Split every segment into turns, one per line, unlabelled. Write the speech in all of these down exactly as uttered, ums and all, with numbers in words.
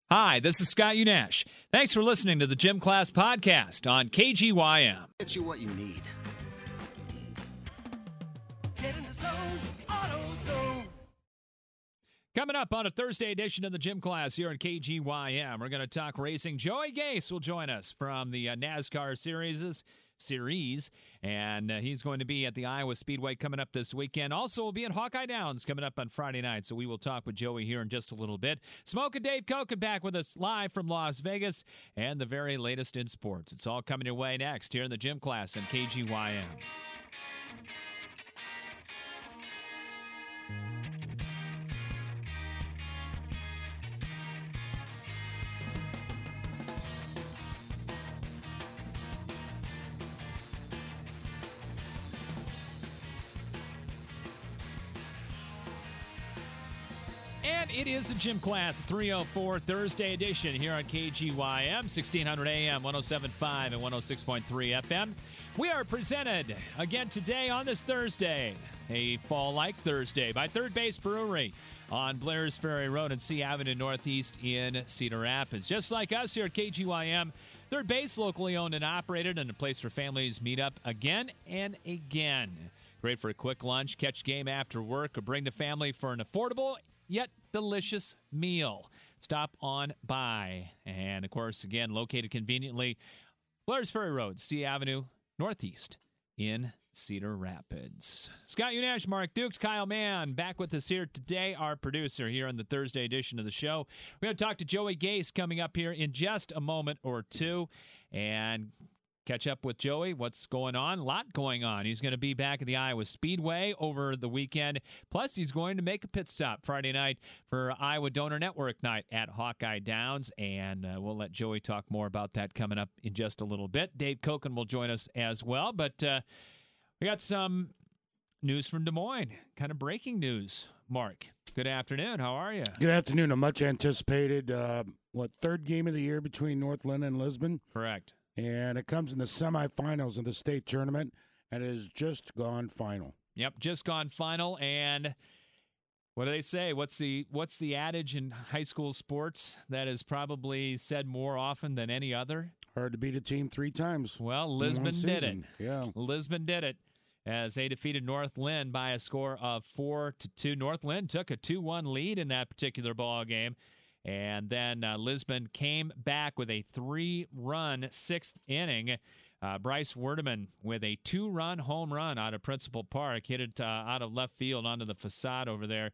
Hi, this is Scott Unash. Thanks for listening to the Gym Class Podcast on K G Y M.
Get you what you need.
Get in the zone, AutoZone.
Coming up on a Thursday edition of the Gym Class here on K G Y M, we're going to talk racing. Joey Gase will join us from the uh, NASCAR series, series, and uh, he's going to be at the Iowa Speedway coming up this weekend. Also, we'll be at Hawkeye Downs coming up on Friday night, so we will talk with Joey here in just a little bit. Smoke and Dave Kochen back with us live from Las Vegas and the very latest in sports. It's all coming your way next here in the Gym Class on K G Y M. And it is a Gym Class three oh four Thursday edition here on K G Y M, sixteen hundred A M, one oh seven point five and one oh six point three F M. We are presented again today on this Thursday, a fall-like Thursday, by Third Base Brewery on Blair's Ferry Road and C Avenue Northeast in Cedar Rapids. Just like us here at K G Y M, Third Base, locally owned and operated, and a place for families meet up again and again. Great for a quick lunch, catch game after work, or bring the family for an affordable yet delicious meal. Stop on by. And, of course, again, located conveniently, Blair's Ferry Road, C Avenue Northeast in Cedar Rapids. Scott Unash, Mark Dukes, Kyle Mann back with us here today, our producer here on the Thursday edition of the show. We're going to talk to Joey Gase coming up here in just a moment or two and catch up with Joey. What's going on? A lot going on. He's going to be back at the Iowa Speedway over the weekend. Plus, he's going to make a pit stop Friday night for Iowa Donor Network night at Hawkeye Downs. And uh, we'll let Joey talk more about that coming up in just a little bit. Dave Kochen will join us as well. But uh, we got some news from Des Moines. Kind of breaking news. Mark, good afternoon. How are you?
Good afternoon. A much anticipated, uh, what, third game of the year between Northland and Lisbon?
Correct.
And it comes in the semifinals of the state tournament, and it has just gone final.
Yep, just gone final. And what do they say? What's the what's the adage in high school sports that is probably said more often than any other?
Hard to beat a team three times.
Well, Lisbon did it.
Yeah,
Lisbon did it as they defeated North Lynn by a score of four to two. North Lynn took a two one lead in that particular ball game. And then uh, Lisbon came back with a three-run sixth inning. Uh, Bryce Werdeman with a two-run home run out of Principal Park. Hit it uh, out of left field onto the facade over there.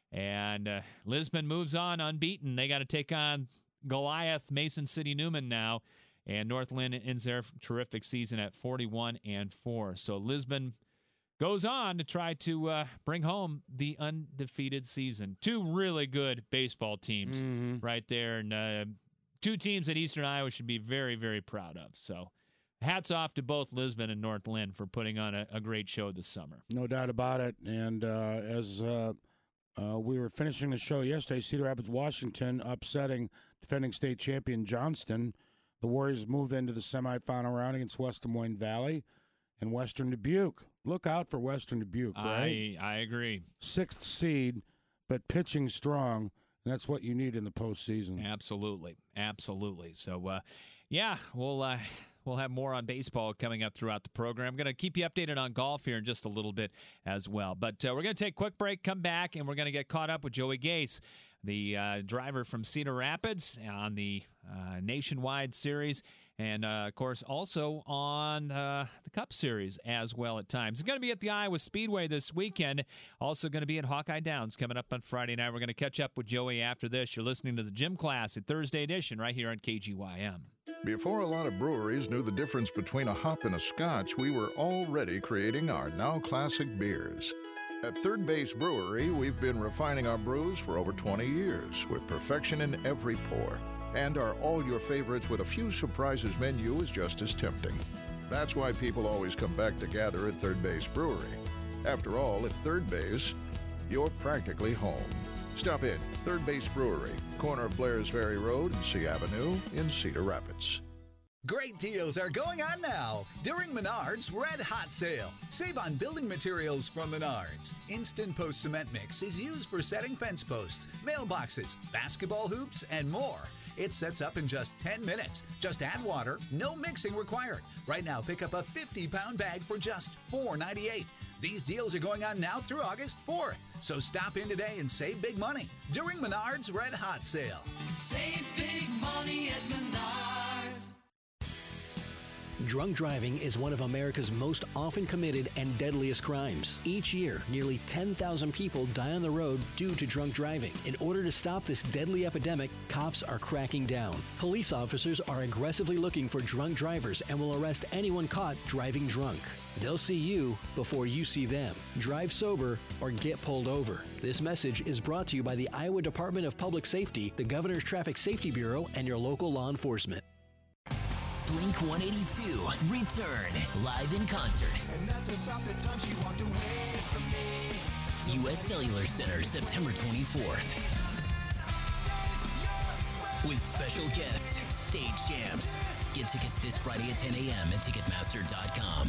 And uh, Lisbon moves on unbeaten. They got to take on Goliath Mason City Newman now. And North Lynn ends their terrific season at forty-one and four. So Lisbon goes on to try to uh, bring home the undefeated season. Two really good baseball teams
mm-hmm.
right there. And uh, two teams that Eastern Iowa should be very, very proud of. So hats off to both Lisbon and North Lynn for putting on a, a great show this summer.
No doubt about it. And uh, as uh, uh, we were finishing the show yesterday, Cedar Rapids, Washington, upsetting defending state champion Johnston. The Warriors move into the semifinal round against West Des Moines Valley and Western Dubuque. Look out for Western Dubuque, right?
I, I agree.
Sixth seed, but pitching strong. And that's what you need in the postseason.
Absolutely. Absolutely. So, uh, yeah, we'll uh, we'll have more on baseball coming up throughout the program. I'm going to keep you updated on golf here in just a little bit as well. But uh, we're going to take a quick break, come back, and we're going to get caught up with Joey Gase, the uh, driver from Cedar Rapids on the uh, Nationwide Series. And, uh, of course, also on uh, the Cup Series as well at times. It's going to be at the Iowa Speedway this weekend. Also going to be at Hawkeye Downs coming up on Friday night. We're going to catch up with Joey after this. You're listening to the Gym Class at Thursday edition right here on K G Y M.
Before a lot of breweries knew the difference between a hop and a scotch, we were already creating our now classic beers. At Third Base Brewery, we've been refining our brews for over twenty years with perfection in every pour. And our all-your-favorites with a few surprises menu is just as tempting. That's why people always come back to gather at Third Base Brewery. After all, at Third Base, you're practically home. Stop in, Third Base Brewery, corner of Blair's Ferry Road and C Avenue in Cedar Rapids.
Great deals are going on now during Menards Red Hot Sale. Save on building materials from Menards. Instant Post Cement Mix is used for setting fence posts, mailboxes, basketball hoops, and more. It sets up in just ten minutes. Just add water, no mixing required. Right now, pick up a fifty pound bag for just four ninety-eight. These deals are going on now through August fourth. So stop in today and save big money during Menards Red Hot Sale.
Save big money at Menards.
Drunk driving is one of America's most often committed and deadliest crimes. Each year, nearly ten thousand people die on the road due to drunk driving. In order to stop this deadly epidemic, cops are cracking down. Police officers are aggressively looking for drunk drivers and will arrest anyone caught driving drunk. They'll see you before you see them. Drive sober or get pulled over. This message is brought to you by the Iowa Department of Public Safety, the Governor's Traffic Safety Bureau, and your local law enforcement.
Blink one eighty-two, return, live in concert.
And that's about the time she walked away from me.
U S Cellular Center, September twenty-fourth. With special guests, stage champs. Get tickets this Friday at ten a.m. at Ticketmaster dot com.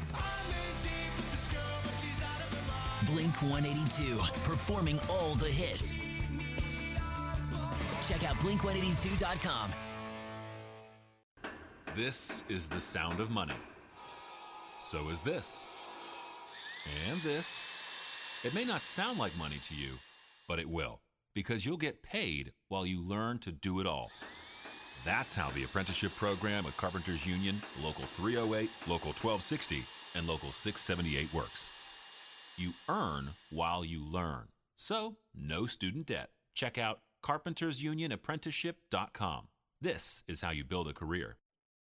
Blink one eighty-two, performing all the hits. Check out Blink one eighty-two dot com.
This is the sound of money. So is this. And this. It may not sound like money to you, but it will, because you'll get paid while you learn to do it all. That's how the apprenticeship program at Carpenters Union, Local three oh eight, Local twelve sixty, and Local six seventy-eight works. You earn while you learn. So, no student debt. Check out carpenters union apprenticeship dot com. This is how you build a career.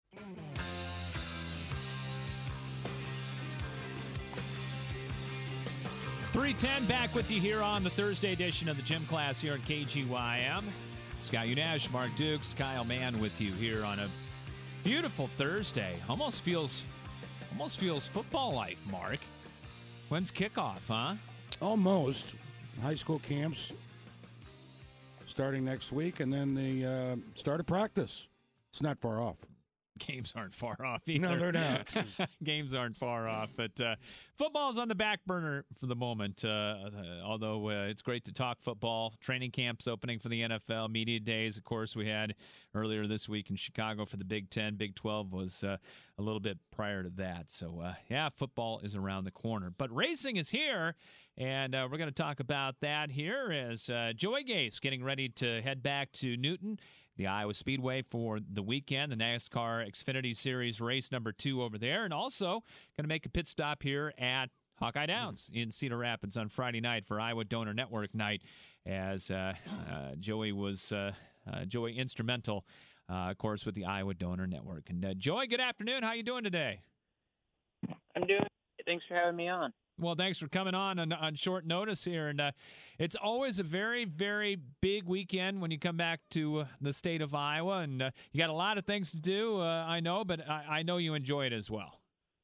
three ten back with you here on the Thursday edition of the Gym Class here at K G Y M. Scott Unash, Mark Dukes, Kyle Mann with you here on a beautiful Thursday. Almost feels almost feels football-like, Mark. When's kickoff, huh?
Almost. High school camps starting next week, and then the uh, start of practice. It's not far off.
Games aren't far off either.
No, they're not.
Games aren't far off. But uh, football's on the back burner for the moment, uh, uh, although uh, it's great to talk football. Training camps opening for the N F L. Media days, of course, we had earlier this week in Chicago for the Big Ten. Big twelve was uh, a little bit prior to that. So, uh, yeah, football is around the corner. But racing is here, and uh, we're going to talk about that here as uh, Joey Gase getting ready to head back to Newton, the Iowa Speedway, for the weekend, the NASCAR Xfinity Series race number two over there, and also going to make a pit stop here at Hawkeye Downs in Cedar Rapids on Friday night for Iowa Donor Network night, as uh, uh, Joey was uh, uh, Joey instrumental, uh, of course, with the Iowa Donor Network. And uh, Joey, good afternoon. How you doing today?
I'm doing. Thanks for having me on.
Well, thanks for coming on on, on short notice here. And uh, it's always a very, very big weekend when you come back to uh, the state of Iowa. And uh, you got a lot of things to do, uh, I know, but I, I know you enjoy it as well.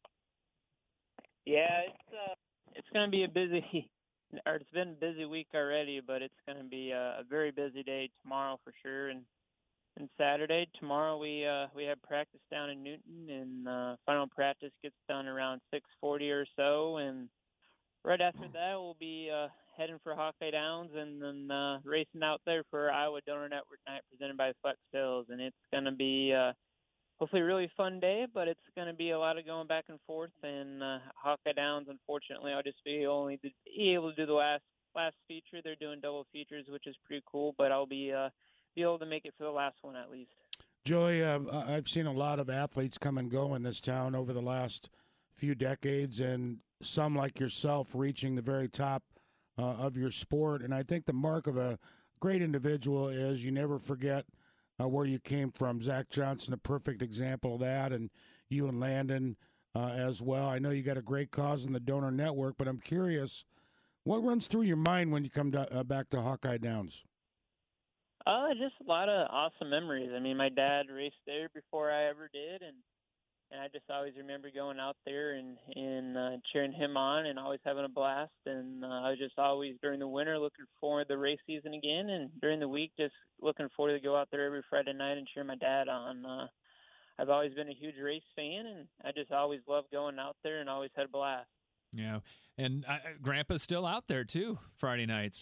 Yeah, it's uh, it's going to be a busy, or it's been a busy week already, but it's going to be a, a very busy day tomorrow for sure. And and Saturday, tomorrow we uh, we have practice down in Newton, and uh, final practice gets done around six forty or so, and right after that, we'll be uh, heading for Hawkeye Downs and then uh, racing out there for Iowa Donor Network Night presented by Flex Hills. And it's going to be uh, hopefully a really fun day, but it's going to be a lot of going back and forth. And uh, Hawkeye Downs, unfortunately, I'll just be only be able to do the last last feature. They're doing double features, which is pretty cool, but I'll be uh, be able to make it for the last one at least.
Joey, uh, I've seen a lot of athletes come and go in this town over the last few decades, and some like yourself reaching the very top uh, of your sport. And I think the mark of a great individual is you never forget uh, where you came from. Zach Johnson, a perfect example of that, and you and Landon uh, as well. I know you got a great cause in the Donor Network, but I'm curious, what runs through your mind when you come to, uh, back to Hawkeye Downs?
Uh, just a lot of awesome memories. I mean, my dad raced there before I ever did, and And I just always remember going out there and, and uh, cheering him on and always having a blast. And uh, I was just always, during the winter, looking forward to the race season again. And during the week, just looking forward to go out there every Friday night and cheer my dad on. Uh, I've always been a huge race fan, and I just always loved going out there and always had a blast.
Yeah, and uh, Grandpa's still out there too Friday nights.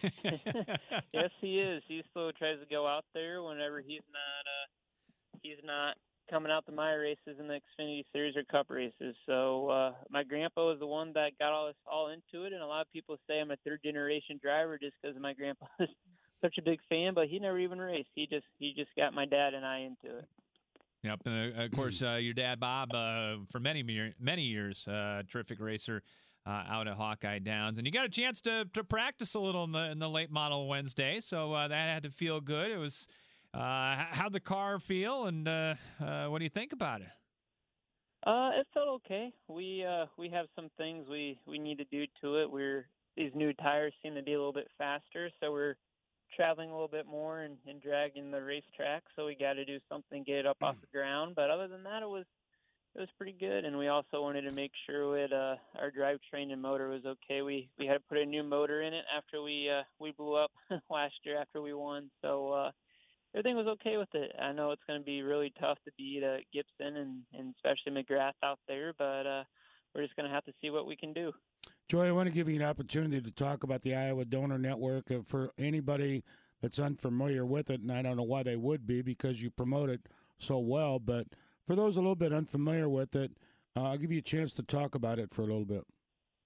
Yes, he is. He still tries to go out there whenever he's not uh, he's not coming out to my races in the Xfinity Series or Cup races. So uh, my grandpa was the one that got all us all into it, and a lot of people say I'm a third generation driver just because my grandpa is such a big fan. But he never even raced. He just he just got my dad and I into it.
Yep, and uh, of course, uh, your dad, Bob, uh, for many many years, uh, terrific racer uh, out at Hawkeye Downs, and you got a chance to, to practice a little in the in the late model Wednesday, so uh, that had to feel good. It was uh, how'd the car feel, and uh, uh, what do you think about it?
Uh, it felt okay. We uh, we have some things we, we need to do to it. We're these new tires seem to be a little bit faster, so we're traveling a little bit more and, and dragging the racetrack, so we got to do something, get it up off the ground. But other than that, it was it was pretty good. And we also wanted to make sure it uh, our drivetrain and motor was okay. We we had to put a new motor in it after we uh, we blew up last year after we won. So uh, everything was okay with it. I know it's going to be really tough to beat uh, Gibson and, and especially McGrath out there, but uh, we're just going to have to see what we can do.
Joey, I want to give you an opportunity to talk about the Iowa Donor Network. Uh, for anybody that's unfamiliar with it, and I don't know why they would be because you promote it so well, but for those a little bit unfamiliar with it, uh, I'll give you a chance to talk about it for a little bit.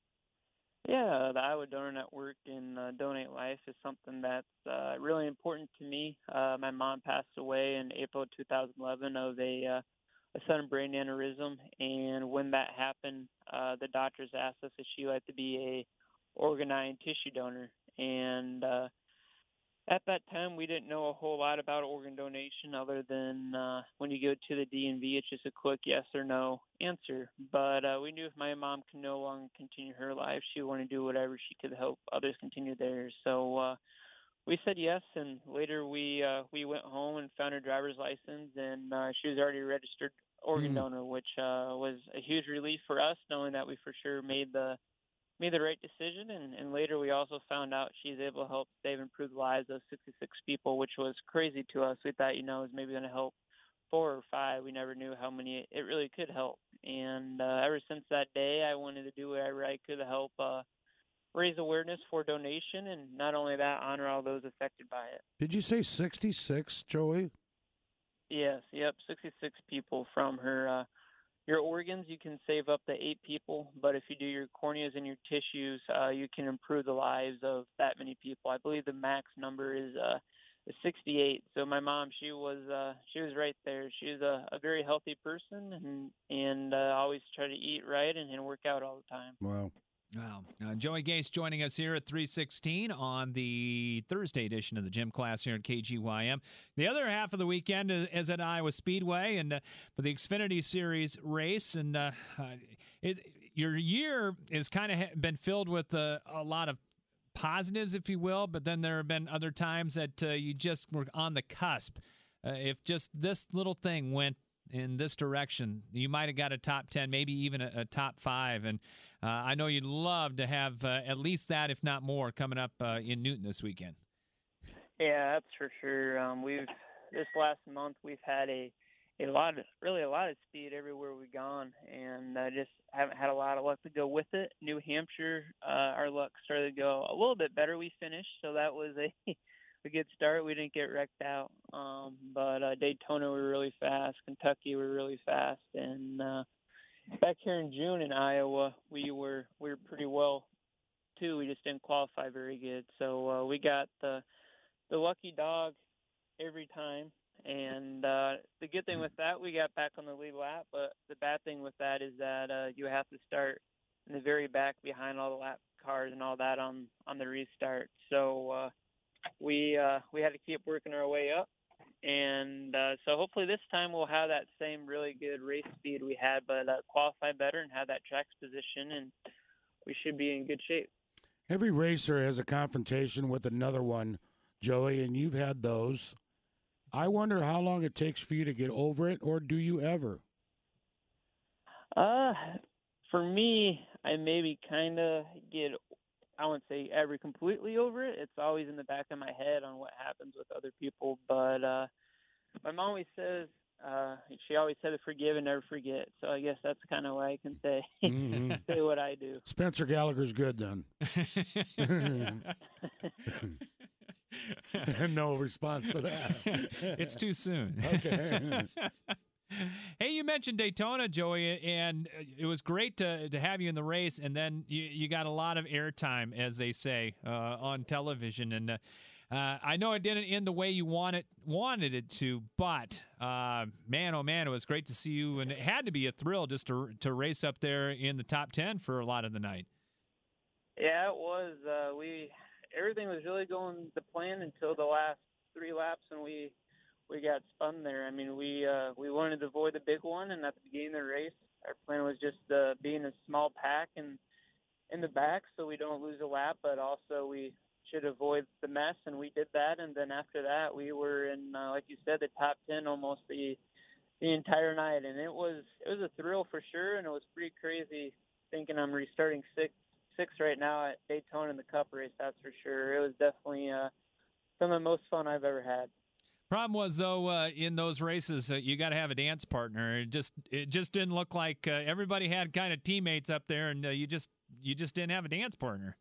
Yeah, the Iowa Donor Network and uh, Donate Life is something that's uh, really important to me. Uh, my mom passed away in April two thousand eleven of a uh, a sudden brain aneurysm, and when that happened, uh, the doctors asked us if she liked to be a organ tissue donor. And uh, at that time, we didn't know a whole lot about organ donation other than uh, when you go to the D M V, it's just a quick yes or no answer. But uh, we knew if my mom could no longer continue her life, she would want to do whatever she could help others continue theirs. So uh, we said yes, and later we uh, we went home and found her driver's license, and uh, she was already a registered organ
Mm.
donor, which uh, was a huge relief for us, knowing that we for sure made the made the right decision. And, and later we also found out she's able to help save and improve the lives of sixty-six people, which was crazy to us. We thought, you know, it was maybe going to help four or five. We never knew how many it really could help. And uh, ever since that day, I wanted to do whatever I could to help uh, raise awareness for donation, and not only that, honor all those affected by it.
Did you say sixty-six, Joey?
Yes, yep, sixty-six people from her. Uh, your organs, you can save up to eight people, but if you do your corneas and your tissues, uh, you can improve the lives of that many people. I believe the max number is uh, sixty-eight. So my mom, she was uh, she was right there. She was a, a very healthy person, and and uh, always try to eat right and, and work out all the time.
Wow.
Wow. Uh, Joey Gase joining us here at three sixteen on the Thursday edition of the Gym Class here at K G Y M. The other half of the weekend is, is at Iowa Speedway and uh, for the Xfinity Series race. And uh, it, your year has kind of ha- been filled with uh, a lot of positives, if you will, but then there have been other times that uh, you just were on the cusp. Uh, if just this little thing went in this direction, you might have got a top ten, maybe even a, a top five. And uh, I know you'd love to have uh, at least that, if not more, coming up uh, in Newton this weekend.
Yeah, that's for sure. Um, we've this last month we've had a a lot of really a lot of speed everywhere we've gone, and I just haven't had a lot of luck to go with it. New Hampshire, uh, our luck started to go a little bit better. We finished, so that was a a good start. We didn't get wrecked out, um, but uh, Daytona we were really fast. Kentucky we were really fast, and uh, back here in June in Iowa we were we were pretty well too. We just didn't qualify very good, so uh, we got the the lucky dog every time. And uh, the good thing with that, we got back on the lead lap, but the bad thing with that is that uh, you have to start in the very back behind all the lap cars and all that on, on the restart. So uh, we uh, we had to keep working our way up. And uh, so hopefully this time we'll have that same really good race speed we had, but uh, qualify better and have that track's position, and we should be in good shape.
Every racer has a confrontation with another one, Joey, and you've had those. I wonder how long it takes for you to get over it, or do you ever?
Uh, for me, I maybe kind of get, I wouldn't say ever completely over it. It's always in the back of my head on what happens with other people. But uh, my mom always says uh, she always said to forgive and never forget. So I guess that's kind of why I can say
Mm-hmm.
say what I do.
Spencer Gallagher's good then. No response to that.
It's too soon.
Okay.
Hey, you mentioned Daytona, Joey, and it was great to to have you in the race, and then you, you got a lot of airtime, as they say, uh, on television. And uh, uh, I know it didn't end the way you wanted wanted it to, but uh, man, oh man, it was great to see you, and it had to be a thrill just to to race up there in the top ten for a lot of the night.
Yeah, it was. Uh, we everything was really going the plan until the last three laps, and we. we got spun there. I mean, we uh, we wanted to avoid the big one, and at the beginning of the race, our plan was just uh, be in a small pack and in the back so we don't lose a lap, but also we should avoid the mess, and we did that. And then after that, we were in, uh, like you said, the top ten almost the the entire night, and it was it was a thrill for sure, and it was pretty crazy thinking I'm restarting six six right now at Daytona in the Cup race. That's for sure. It was definitely uh, some of the most fun I've ever had.
Problem was, though, uh, in those races, uh, you got to have a dance partner. It just it just didn't look like uh, everybody had kind of teammates up there, and uh, you just you just didn't have a dance partner.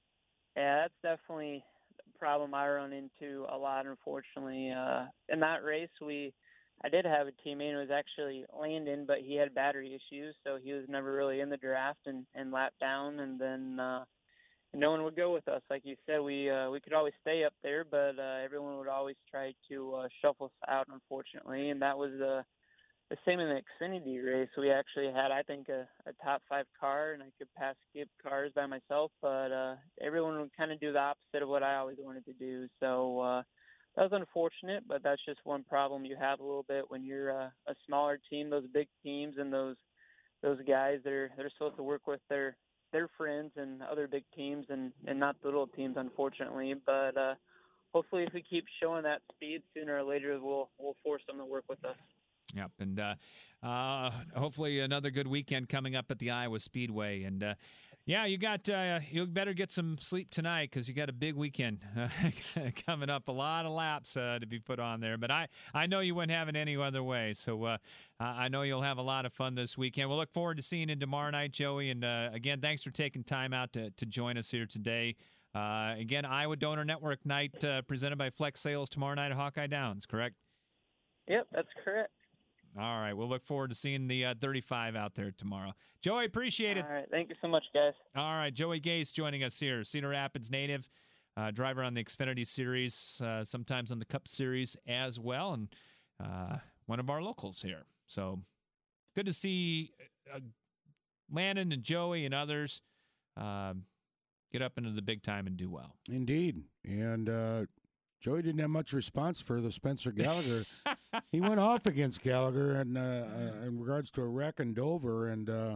Yeah, that's definitely a problem I run into a lot, unfortunately. Uh, in that race, we I did have a teammate. It was actually Landon, but he had battery issues, so he was never really in the draft and, and lapped down, and then uh, no one would go with us. Like you said, we uh, we could always stay up there, but uh, everyone would always try to uh, shuffle us out, unfortunately. And that was uh, the same in the Xfinity race. We actually had, I think, a, a top five car, and I could pass skip cars by myself, but uh, everyone would kind of do the opposite of what I always wanted to do. So uh, that was unfortunate, but that's just one problem you have a little bit when you're uh, a smaller team. Those big teams and those those guys, they're they're supposed to work with their their friends and other big teams and, and not the little teams, unfortunately. But uh, hopefully if we keep showing that speed, sooner or later we'll we'll force them to work with us.
Yep, and uh, uh, hopefully another good weekend coming up at the Iowa Speedway. And, uh, yeah, you got uh, you better get some sleep tonight because you got a big weekend uh, coming up. A lot of laps uh, to be put on there. But I, I know you wouldn't have it any other way. So uh, I know you'll have a lot of fun this weekend. We'll look forward to seeing you tomorrow night, Joey. And, uh, again, thanks for taking time out to, to join us here today. Uh, again, Iowa Donor Network night uh, presented by Flex Sales tomorrow night at Hawkeye Downs, correct?
Yep, that's correct.
All right. We'll look forward to seeing the uh, thirty-five out there tomorrow. Joey, appreciate it.
All right. Thank you so much, guys.
All right. Joey Gase joining us here. Cedar Rapids native, uh, driver on the Xfinity Series, uh, sometimes on the Cup Series as well, and uh, one of our locals here. So good to see uh, Landon and Joey and others uh, get up into the big time and do well.
Indeed. And uh, Joey didn't have much response for the Spencer Gallagher. He went off against Gallagher in, uh, uh, in regards to a wreck in Dover, and uh,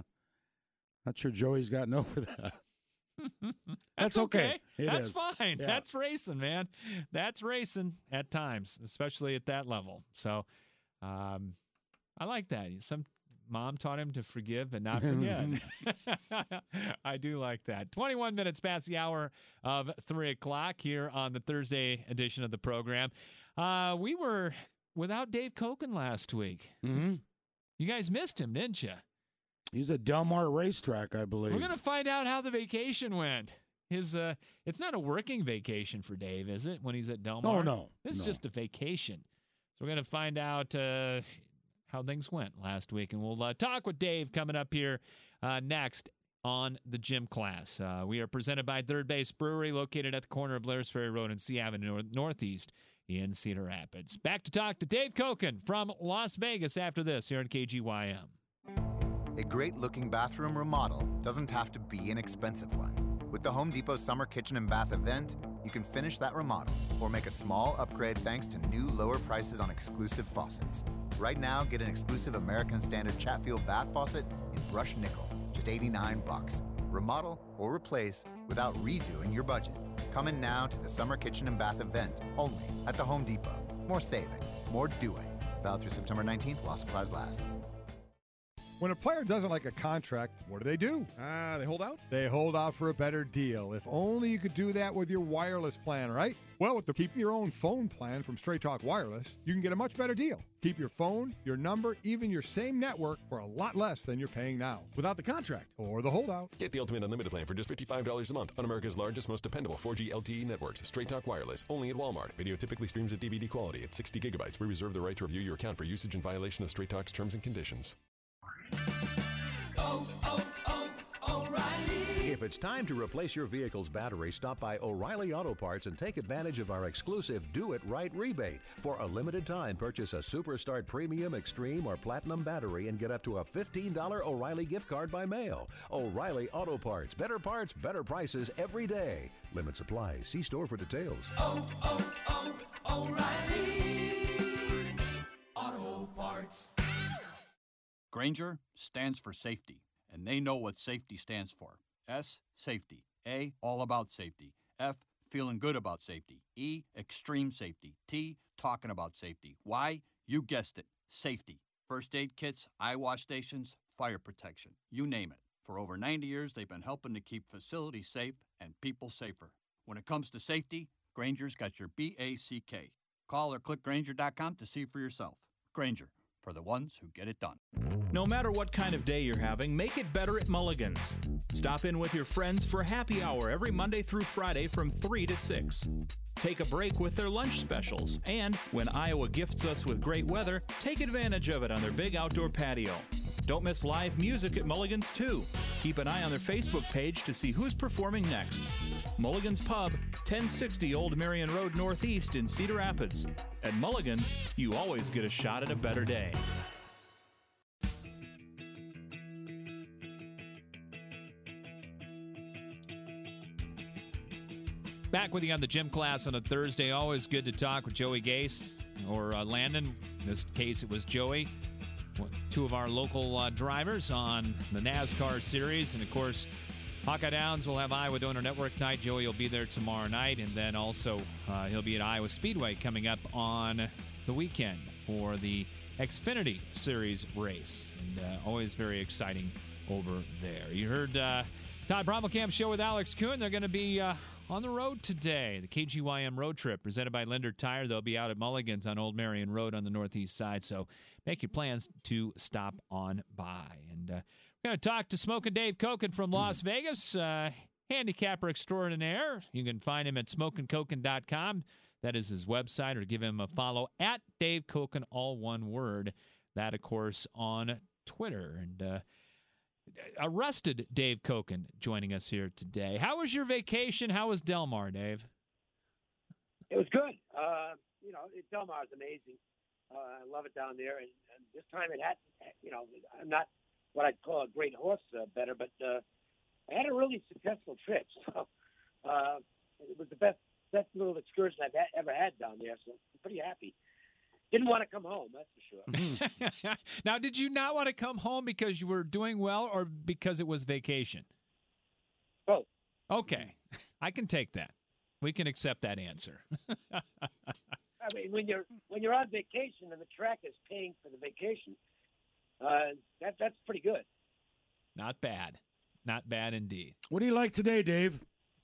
not sure Joey's gotten over that.
That's,
That's okay.
okay. That's
is.
fine.
Yeah.
That's racing, man. That's racing at times, especially at that level. So um, I like that. Some mom taught him to forgive and not forget. I do like that. twenty-one minutes past the hour of three o'clock here on the Thursday edition of the program. Uh, we were without Dave Koken last week.
Mm-hmm.
You guys missed him, didn't you?
He's at Del Mar Racetrack, I believe.
We're going to find out how the vacation went. His, uh, it's not a working vacation for Dave, is it, when he's at Del Mar?
Oh, no.
This is
no.
just a vacation. So we're going to find out uh, how things went last week, and we'll uh, talk with Dave coming up here uh, next on the Gym Class. Uh, we are presented by Third Base Brewery, located at the corner of Blairs Ferry Road and C Avenue Northeast in Cedar Rapids. Back to talk to Dave Koken from Las Vegas after this here on K G Y M.
A great-looking bathroom remodel doesn't have to be an expensive one. With the Home Depot Summer Kitchen and Bath event, you can finish that remodel or make a small upgrade thanks to new lower prices on exclusive faucets. Right now, get an exclusive American Standard Chatfield bath faucet in brushed nickel, just eighty-nine bucks. Remodel or replace without redoing your budget. Come in now to the Summer Kitchen and Bath event only at the Home Depot. More saving, more doing. Valid through September nineteenth while supplies last.
When a player doesn't like a contract, what do they do?
Ah, uh, they hold out?
They hold out for a better deal. If only you could do that with your wireless plan, right? Well, with the Keep Your Own Phone plan from Straight Talk Wireless, you can get a much better deal. Keep your phone, your number, even your same network for a lot less than you're paying now.
Without the contract.
Or the holdout.
Get the Ultimate Unlimited plan for just fifty-five dollars a month on America's largest, most dependable four G L T E networks. Straight Talk Wireless, only at Walmart. Video typically streams at D V D quality at sixty gigabytes. We reserve the right to review your account for usage in violation of Straight Talk's terms and conditions.
Oh, oh, oh, O'Reilly.
If it's time to replace your vehicle's battery, stop by O'Reilly Auto Parts and take advantage of our exclusive Do It Right rebate. For a limited time, purchase a Superstart Premium, Extreme, or Platinum battery and get up to a fifteen dollars O'Reilly gift card by mail. O'Reilly Auto Parts. Better parts, better prices every day. Limit supply. See store for details.
Oh, oh, oh, O'Reilly Auto Parts.
Grainger stands for safety, and they know what safety stands for. S, safety. A, all about safety. F, feeling good about safety. E, extreme safety. T, talking about safety. Y, you guessed it, safety. First aid kits, eye wash stations, fire protection. You name it. For over ninety years, they've been helping to keep facilities safe and people safer. When it comes to safety, Grainger's got your B A C K. Call or click Grainger dot com to see for yourself. Grainger, for the ones who get it done.
No matter what kind of day you're having, make it better at Mulligan's. Stop in with your friends for happy hour every Monday through Friday from three to six. Take a break with their lunch specials. And when Iowa gifts us with great weather, take advantage of it on their big outdoor patio. Don't miss live music at Mulligan's, too. Keep an eye on their Facebook page to see who's performing next. Mulligan's Pub, ten sixty Old Marion Road Northeast in Cedar Rapids. At Mulligan's, you always get a shot at a better day.
Back with you on the gym class on a Thursday. Always good to talk with Joey Gase or uh, Landon. In this case, it was Joey. Two of our local uh, drivers on the NASCAR series. And, of course, Hawkeye Downs will have Iowa Donor Network night. Joey will be there tomorrow night. And then also uh, he'll be at Iowa Speedway coming up on the weekend for the Xfinity Series race. And uh, always very exciting over there. You heard uh, Todd Brommelkamp's show with Alex Kuhn. They're going to be uh, on the road today. The K G Y M road trip presented by Linder Tire. They'll be out at Mulligan's on Old Marion Road on the northeast side. So make your plans to stop on by. And uh, we're going to talk to Smokin' Dave Koken from Las Vegas, uh, handicapper extraordinaire. You can find him at smokin koken dot com. That is his website, or give him a follow at Dave Koken, all one word. That, of course, on Twitter. And uh, arrested Dave Koken joining us here today. How was your vacation? How was Del Mar, Dave?
It was good. Uh, you know, it, Del Mar is amazing. Uh, I love it down there. And, and this time it had, you know, I'm not what I'd call a great horse uh, better, but uh, I had a really successful trip. So uh, it was the best, best little excursion I've ha- ever had down there. So I'm pretty happy. Didn't want to come home, that's for
sure. Now, did you not want to come home because you were doing well or because it was vacation?
Both.
Okay. I can take that. We can accept that answer.
I mean, when you're when you're on vacation and the track is paying for the vacation, uh, that that's pretty good.
Not bad. Not bad indeed.
What do you like today, Dave?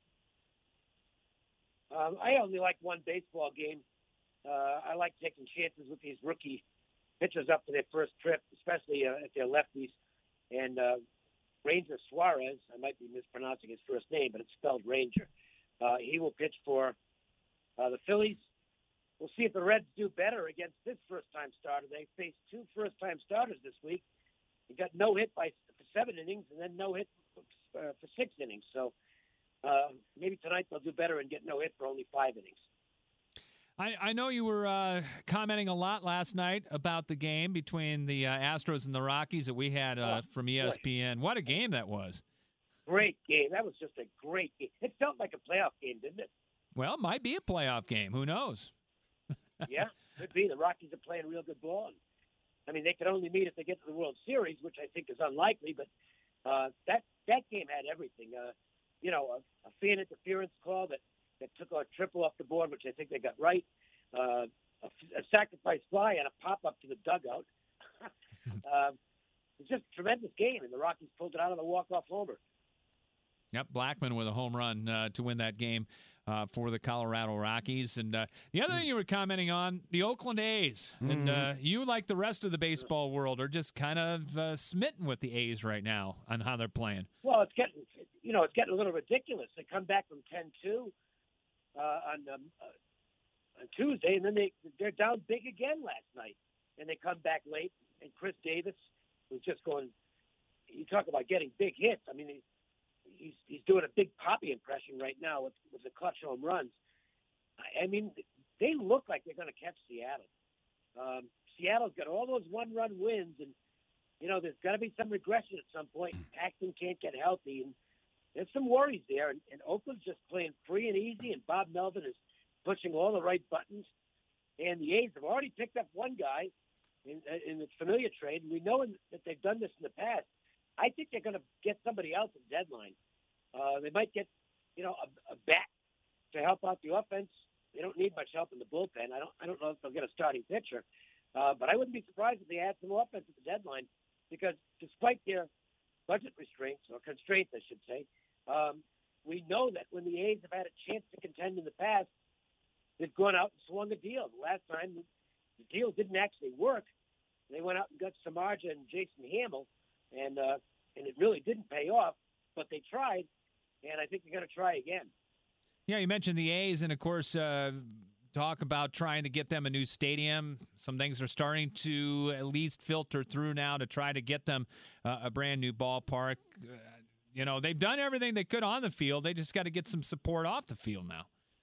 Um, I only like one baseball game. Uh, I like taking chances with these rookie pitchers up to their first trip, especially uh, if they're lefties. And uh, Ranger Suarez, I might be mispronouncing his first name, but it's spelled Ranger. Uh, he will pitch for uh, the Phillies. We'll see if the Reds do better against this first-time starter. They faced two first-time starters this week. He got no hit by for seven innings and then no hit for, uh, for six innings. So uh, maybe tonight they'll do better and get no hit for only five innings.
I, I know you were uh, commenting a lot last night about the game between the uh, Astros and the Rockies that we had uh, from E S P N. What a game that was.
Great game. That was just a great game. It felt like a playoff game, didn't it?
Well, it might be a playoff game. Who knows?
Yeah, could be. The Rockies are playing real good ball. And, I mean, they could only meet if they get to the World Series, which I think is unlikely. But uh, that that game had everything. Uh, you know, a, a fan interference call that, that took a triple off the board, which I think they got right. Uh, a, a sacrifice fly and a pop-up to the dugout. uh, was just a tremendous game, and the Rockies pulled it out on a walk-off homer.
Yep, Blackman with a home run uh, to win that game uh, for the Colorado Rockies. And uh, the other thing you were commenting on, the Oakland A's. Mm-hmm. And uh, you, like the rest of the baseball world, are just kind of uh, smitten with the A's right now on how they're playing.
Well, it's getting, you know, it's getting a little ridiculous. They come back from ten two uh, on, um, uh, on Tuesday, and then they, they're down big again last night. And they come back late, and Chris Davis was just going, you talk about getting big hits. I mean, he, He's he's doing a big Poppy impression right now with, with the clutch home runs. I, I mean, they look like they're going to catch Seattle. Um, Seattle's got all those one-run wins, and, you know, there's got to be some regression at some point. Paxton can't get healthy, and there's some worries there. And, and Oakland's just playing free and easy, and Bob Melvin is pushing all the right buttons. And the A's have already picked up one guy in, in the familiar trade, and we know in, that they've done this in the past. I think they're going to get somebody else at deadline. Uh, they might get, you know, a, a bat to help out the offense. They don't need much help in the bullpen. I don't. I don't know if they'll get a starting pitcher, uh, but I wouldn't be surprised if they add some offense at the deadline, because despite their budget restraints or constraints, I should say, um, we know that when the A's have had a chance to contend in the past, they've gone out and swung a deal. The last time the deal didn't actually work, they went out and got Samardzija and Jason Hamill. And uh, and it really didn't pay off, but they tried, and I think they're going to try again.
Yeah, you mentioned the A's, and of course, uh, talk about trying to get them a new stadium. Some things are starting to at least filter through now to try to get them uh, a brand new ballpark. Uh, you know, they've done everything they could on the field. They just got to get some support off the field now.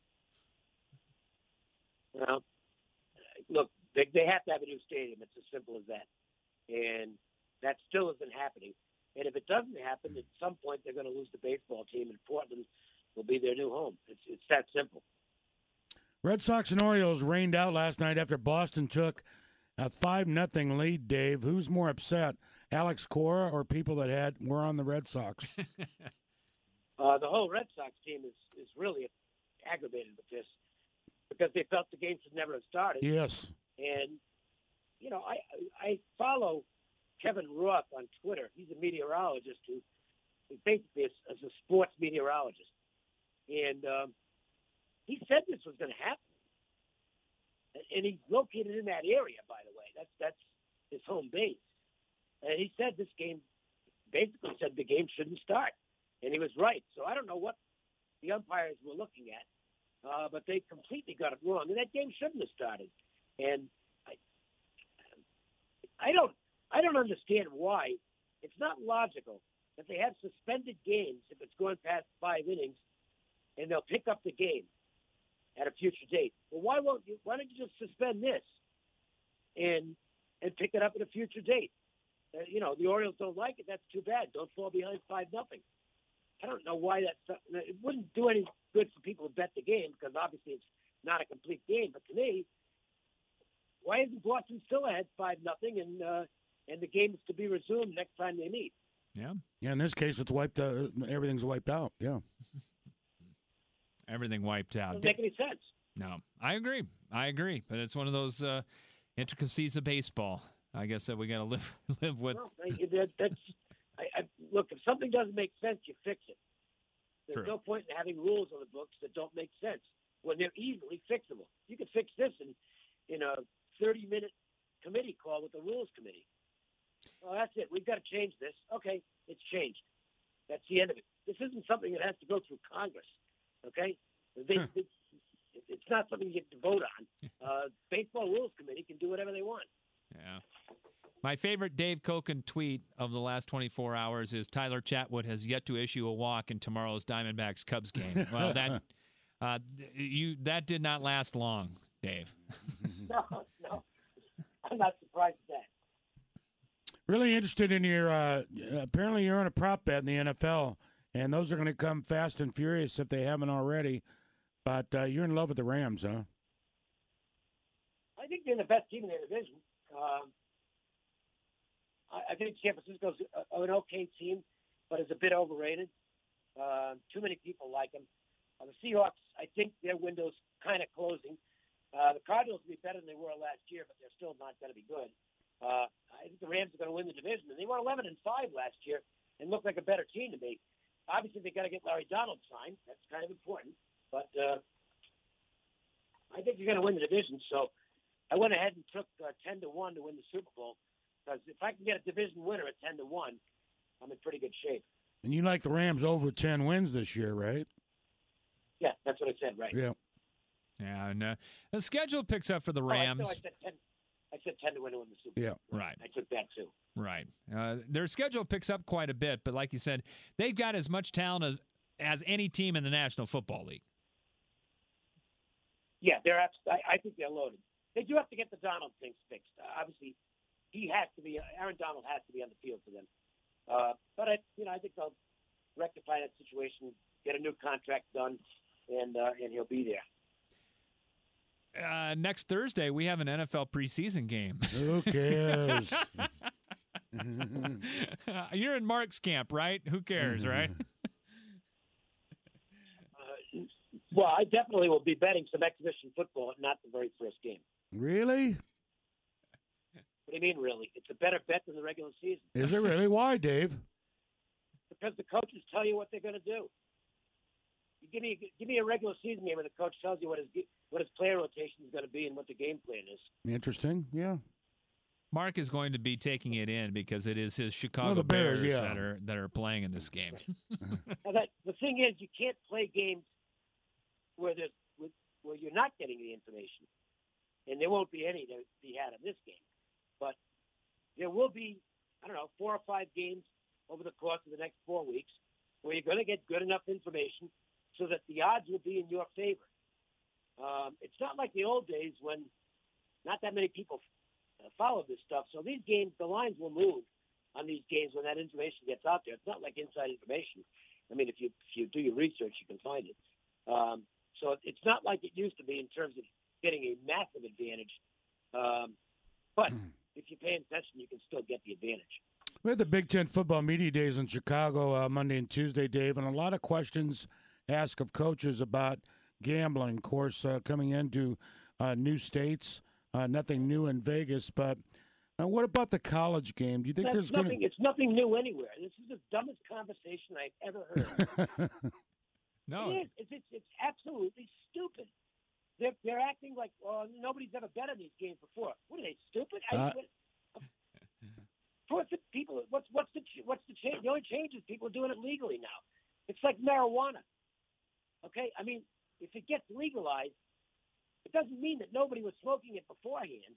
Well, look, they, they have to have a new stadium. It's as simple as that. And that still isn't happening. And if it doesn't happen, at some point they're going to lose the baseball team, and Portland will be their new home. It's it's that simple.
Red Sox and Orioles rained out last night after Boston took a five nothing lead, Dave. Who's more upset, Alex Cora or people that had were on the Red Sox?
uh, the whole Red Sox team is, is really aggravated with this because they felt the game should never have started.
Yes.
And, you know, I I follow Kevin Roth on Twitter. He's a meteorologist who is basically is, is a sports meteorologist. And um, he said this was going to happen. And he's located in that area, by the way. That's that's his home base. And he said this game, basically said the game shouldn't start. And he was right. So I don't know what the umpires were looking at, uh, but they completely got it wrong. And that game shouldn't have started. And I, I don't I don't understand why. It's not logical that they have suspended games if it's going past five innings, and they'll pick up the game at a future date. Well, why won't you? Why don't you just suspend this and and pick it up at a future date? Uh, you know, the Orioles don't like it. That's too bad. Don't fall behind five nothing. I don't know why that's. It wouldn't do any good for people to bet the game because obviously it's not a complete game. But to me, why isn't Boston still ahead five nothing and uh, and the game is to be resumed next time they meet?
Yeah.
Yeah. In this case, it's wiped. Uh, everything's wiped out. Yeah.
Everything wiped out.
Doesn't make any sense.
No, I agree. I agree. But it's one of those uh, intricacies of baseball, I guess, that we got to live live with.
Well, that, that's I, I, look. If something doesn't make sense, you fix it. There's
True.
no point in having rules on the books that don't make sense when they're easily fixable. You can fix this in in a thirty minute committee call with the rules committee. Well, that's it. We've got to change this. Okay, it's changed. That's the end of it. This isn't something that has to go through Congress. Okay, they, huh. they, it's not something you get to vote on. Uh, Baseball Rules Committee can do whatever they want.
Yeah. My favorite Dave Koken tweet of the last twenty-four hours is Tyler Chatwood has yet to issue a walk in tomorrow's Diamondbacks Cubs game. Well, that uh, you that did not last long, Dave.
no, no, I'm not surprised at that.
Really interested in your. Uh, apparently, you're on a prop bet in the N F L. And those are going to come fast and furious if they haven't already. But uh, you're in love with the Rams, huh?
I think they're the best team in their division. Um, I, I think San Francisco's a, an okay team, but is a bit overrated. Uh, too many people like them. Uh, the Seahawks, I think their window's kind of closing. Uh, the Cardinals will be better than they were last year, but they're still not going to be good. Uh, I think the Rams are going to win the division, and they won eleven and five last year and looked like a better team to me. Obviously, they got to get Larry Donald signed. That's kind of important, but uh, I think they're going to win the division. So I went ahead and took uh, ten to one to win the Super Bowl, because if I can get a division winner at ten to one, I'm in pretty good shape.
And you like the Rams over ten wins this year, right?
Yeah, that's what I said, right?
Yeah.
Yeah, and uh, the schedule picks up for the
Oh,
Rams.
I, no, I said ten. I said ten to win to win the Super Bowl.
Yeah.
Right.
I took that too.
Right. Uh, their schedule picks up quite a bit, but like you said, they've got as much talent as, as any team in the National Football League.
Yeah, they're. abs- I, I think they're loaded. They do have to get the Donald thing fixed. Uh, obviously, he has to be. Aaron Donald has to be on the field for them. Uh, but I, you know, I think they'll rectify that situation, get a new contract done, and uh, and he'll be there.
Uh, next Thursday, we have an N F L preseason game.
Who cares?
You're in Mark's camp, right? Who cares, right?
Uh, well, I definitely will be betting some exhibition football, not the very first game.
Really?
What do you mean, really? It's a better bet than the regular season.
Is it really? Why, Dave?
Because the coaches tell you what they're going to do. You give me give me a regular season game where the coach tells you what his what his player rotation is going to be and what the game plan is.
Interesting. Yeah.
Mark is going to be taking it in because it is his Chicago
Oh, the Bears,
Bears,
yeah.
that are that are playing in this game.
Now that, the thing is, you can't play games where there's with, where you're not getting the information, and there won't be any to be had in this game. But there will be, I don't know, four or five games over the course of the next four weeks where you're going to get good enough information so that the odds will be in your favor. Um, it's not like the old days when not that many people uh, follow this stuff. So these games, the lines will move on these games when that information gets out there. It's not like inside information. I mean, if you if you do your research, you can find it. Um, so it's not like it used to be in terms of getting a massive advantage. Um, but if you're paying attention, you can still get the advantage.
We had the Big Ten football media days in Chicago uh, Monday and Tuesday, Dave, and a lot of questions asked of coaches about gambling. Of course, uh, coming into uh, new states, uh, nothing new in Vegas. But uh, what about the college game? Do you think
That's
there's
nothing.
going to?
It's nothing new anywhere. This is the dumbest conversation I've ever heard.
No,
it is. It's, it's it's absolutely stupid. They're they're acting like oh, nobody's ever bet on these games before. What are they, stupid? I,
Uh,
what, what's the people? What's what's the ch- what's the change? The only change is people are doing it legally now. It's like marijuana. Okay, I mean, if it gets legalized, it doesn't mean that nobody was smoking it beforehand.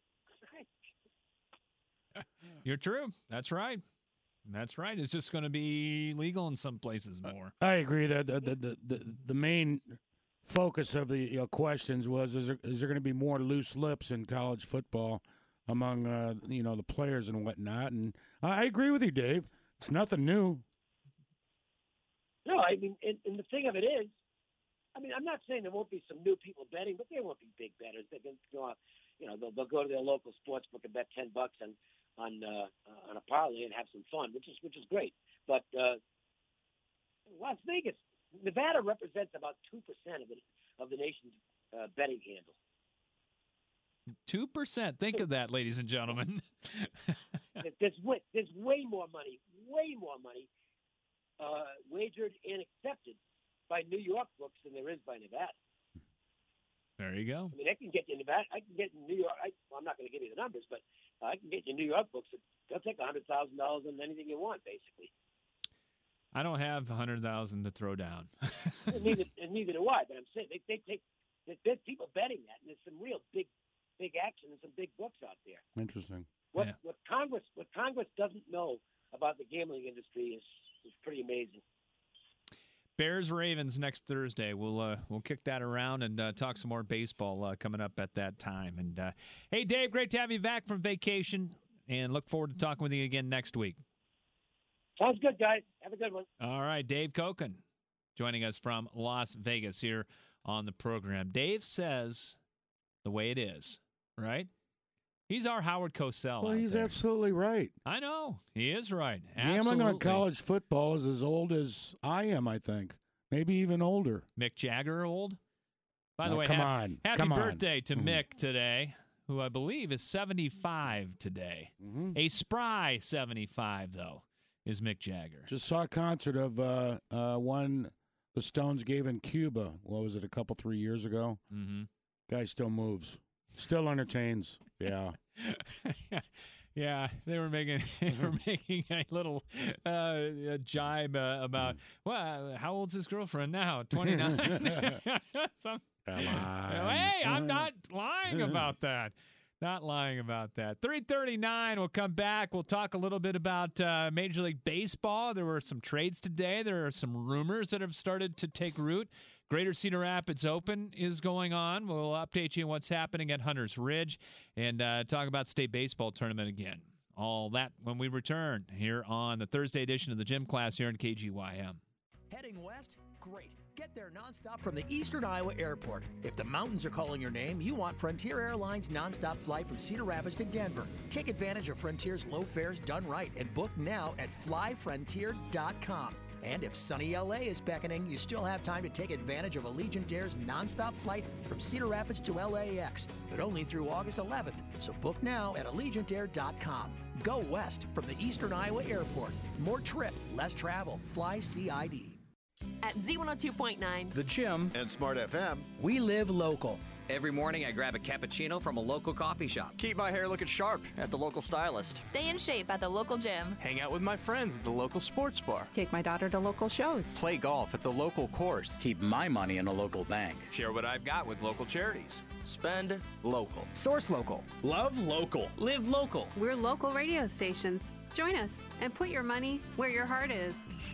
you're true. That's right. That's right. It's just going to be legal in some places more.
I agree that the the, the, the, the main focus of the you know, questions was: is there, is there going to be more loose lips in college football among uh, you know the players and whatnot? And I agree with you, Dave. It's nothing new.
No, I mean, and, and the thing of it is, I mean, I'm not saying there won't be some new people betting, but there won't be big bettors. They can go out, you know, they'll, they'll go to their local sports book and bet ten bucks on on uh, on a parlay and have some fun, which is which is great. But uh, Las Vegas, Nevada represents about two percent of the of the nation's uh, betting handle.
Two percent. Think of that, ladies and gentlemen.
there's way, there's way more money, way more money uh, wagered and accepted by New York books than there is by Nevada.
There you go.
I mean, I can get you Nevada. I can get in New York. I, well, I'm not going to give you the numbers, but I can get you New York books. They'll take a hundred thousand dollars on anything you want, basically.
I don't have a hundred thousand to throw down.
and neither, and neither do I. But I'm saying they, they take. There's people betting that, and there's some real big, big action and some big books out there.
Interesting.
What
Yeah.
what Congress what Congress doesn't know about the gambling industry is is pretty amazing.
Bears Ravens next Thursday. We'll uh, we'll kick that around and uh, talk some more baseball uh, coming up at that time. And uh, hey, Dave, great to have you back from vacation, and look forward to talking with you again next week.
Sounds good, guys. Have a good one.
All right, Dave Koken joining us from Las Vegas here on the program. Dave says the way it is, right? He's our Howard Cosell.
Well,
out
he's
there.
absolutely right.
I know. He is right.
Gambling
Absolutely.
on college football is as old as I am, I think. Maybe even older.
Mick Jagger old? By the
Now,
way,
come
hap-
on.
happy
Come on.
birthday to
Mhm.
Mick today. who I believe is seventy-five today.
Mm-hmm.
A spry seventy-five, though, is Mick Jagger.
Just saw a concert of uh, uh, one the Stones gave in Cuba. What was it, a couple, three years ago?
Mm-hmm.
Guy still moves. Still entertains. Yeah.
Yeah, they were making they were making a little uh, a jibe uh, about, well, how old's his girlfriend now? twenty-nine. Some,
Come on.
Hey, I'm not lying about that. Not lying about that. three thirty-nine, we'll come back. We'll talk a little bit about uh, Major League Baseball. There were some trades today. There are some rumors that have started to take root. Greater Cedar Rapids Open is going on. We'll update you on what's happening at Hunters Ridge and uh, talk about state baseball tournament again. All that when we return here on the Thursday edition of the Gym Class here in K G Y M.
Heading west? Great. Get there nonstop from the Eastern Iowa Airport. If the mountains are calling your name, you want Frontier Airlines nonstop flight from Cedar Rapids to Denver. Take advantage of Frontier's low fares done right and book now at fly frontier dot com. And if sunny L A is beckoning, you still have time to take advantage of Allegiant Air's nonstop flight from Cedar Rapids to L A X, but only through August eleventh. So book now at allegiant air dot com. Go west from the Eastern Iowa Airport. More trip, less travel. Fly C I D.
At Z one oh two point nine,
The Gym, and Smart F M,
we live local.
Every morning I grab a cappuccino from a local coffee shop.
Keep my hair looking sharp at the local stylist.
stay in shape at the local gym.
Hang out with my friends at the local sports bar.
Take my daughter to local shows.
Play golf at the local course.
Keep my money in a local bank. Share what I've got with local charities. Spend local.
Source local.
Love local. Live local.
We're local radio stations. Join us and put your money where your heart is.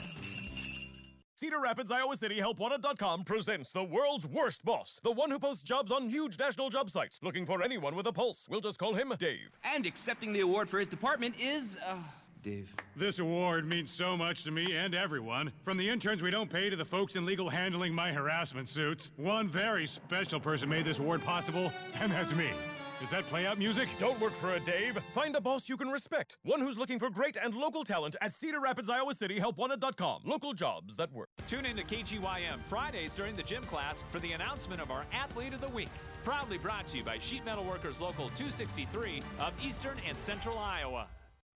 Cedar Rapids, Iowa City, help wanted dot com presents the world's worst boss. The one who posts jobs on huge national job sites, looking for anyone with a pulse. We'll just call him Dave.
And accepting the award for his department is, uh, Dave.
This award means so much to me and everyone. From the interns we don't pay to the folks in legal handling my harassment suits. One very special person made this award possible, and that's me. Is that play-out music?
Don't work for a Dave. Find a boss you can respect. One who's looking for great and local talent at Cedar Rapids, Iowa City, help wanted dot com. Local jobs that work.
Tune in to K G Y M Fridays during the gym class for the announcement of our Athlete of the Week. Proudly brought to you by Sheet Metal Workers Local two sixty-three of Eastern and Central Iowa.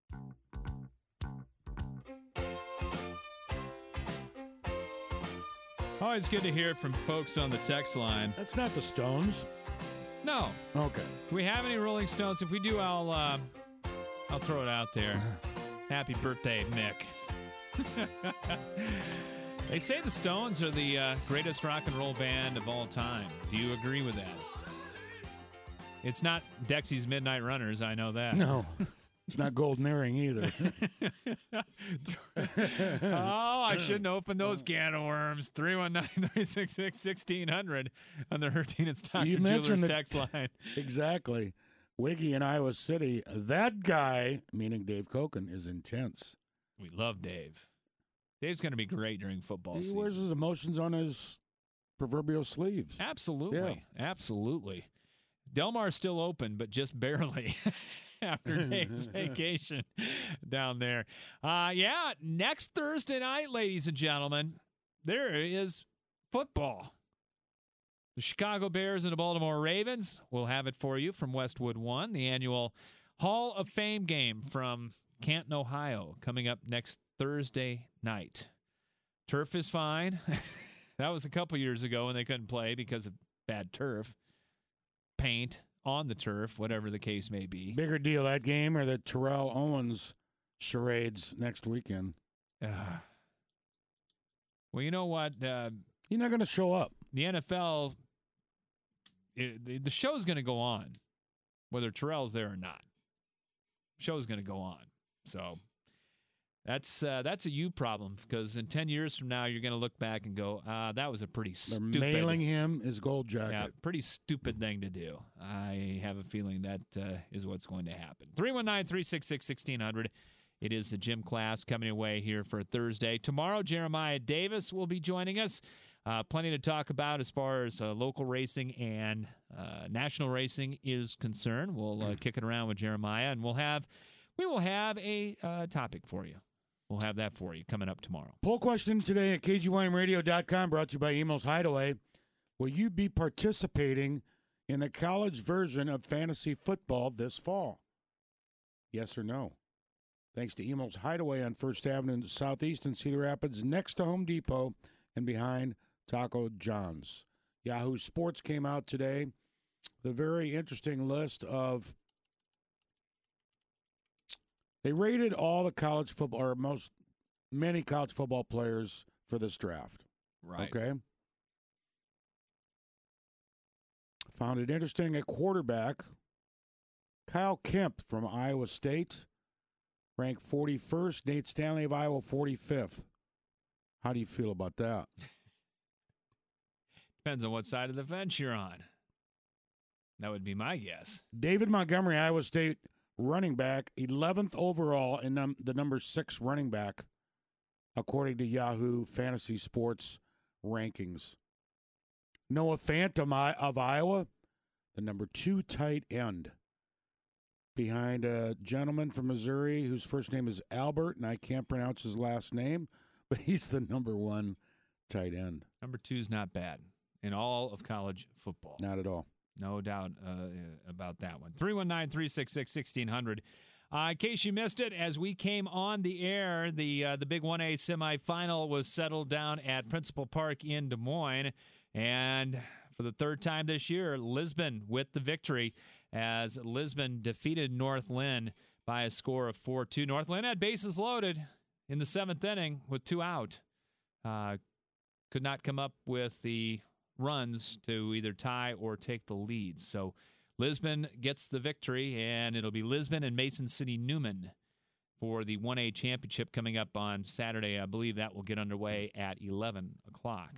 Always good to hear from folks on the text line.
That's not the Stones.
No.
Okay.
Do we have any Rolling Stones? If we do, I'll uh, I'll throw it out there. Happy birthday, Mick. They say the Stones are the uh, greatest rock and roll band of all time. Do you agree with that? It's not Dexy's Midnight Runners, I know that.
No. It's not Golden Earring either.
Oh, I shouldn't open those can of worms. three one nine, three six six, one six zero zero on the Hurting It's Doctor
You
Jewelers
mentioned the-
text line.
Exactly. Wiggy in Iowa City. That guy, meaning Dave Koken, is intense.
We love Dave. Dave's going to be great during football
He
season.
wears his emotions on his proverbial sleeves.
Absolutely. Absolutely. Delmar's still open, but just barely after Dave's vacation down there. Uh, yeah, next Thursday night, ladies and gentlemen, there is football. The Chicago Bears and the Baltimore Ravens will have it for you from Westwood One, the annual Hall of Fame game from Canton, Ohio, coming up next Thursday night. Turf is fine. That was a couple years ago when they couldn't play because of bad turf. Paint on the turf, whatever the case may be.
Bigger deal, that game or the Terrell Owens charades next weekend?
Uh, well, you know what? Uh,
You're not going to show up.
The N F L, it, the, the show's going to go on, whether Terrell's there or not. Show's going to go on. So that's uh, that's a you problem, because in ten years from now, you're going to look back and go, uh, that was a pretty
They're
stupid.
mailing him his gold jacket.
Yeah, pretty stupid thing to do. I have a feeling that uh, is what's going to happen. three one nine, three six six, one six zero zero. It is the gym class coming away here for Thursday. Tomorrow, Jeremiah Davis will be joining us. Uh, plenty to talk about as far as uh, local racing and uh, national racing is concerned. We'll uh, kick it around with Jeremiah, and we'll have we will have a uh, topic for you. We'll have that for you coming up tomorrow.
Poll question today at K G Y M radio dot com, brought to you by Emo's Hideaway. Will you be participating in the college version of fantasy football this fall? Yes or no? Thanks to Emo's Hideaway on First Avenue Southeast in Cedar Rapids, next to Home Depot and behind Taco John's. Yahoo Sports came out today. The very interesting list of, they rated all the college football, or most, many college football players for this draft.
Right.
Okay. Found it interesting at quarterback, Kyle Kemp from Iowa State, ranked forty-first. Nate Stanley of Iowa, forty-fifth. How do you feel about that?
Depends on what side of the fence you're on. That would be my guess.
David Montgomery, Iowa State running back, eleventh overall and num- the number six running back, according to Yahoo Fantasy Sports rankings. Noah Fant of Iowa, the number two tight end, behind a gentleman from Missouri whose first name is Albert, and I can't pronounce his last name, but he's the number one tight end.
Number two is not bad in all of college football.
Not at all.
No doubt uh, about that one. three one nine, three six six, one six zero zero. Uh, in case you missed it, as we came on the air, the uh, the Big one A semifinal was settled down at Principal Park in Des Moines. And for the third time this year, Lisbon with the victory as Lisbon defeated North Lynn by a score of four two. North Lynn had bases loaded in the seventh inning with two out. Uh, could not come up with the runs to either tie or take the lead. So Lisbon gets the victory, and it'll be Lisbon and Mason City Newman for the one A championship coming up on Saturday. I believe that will get underway at eleven o'clock.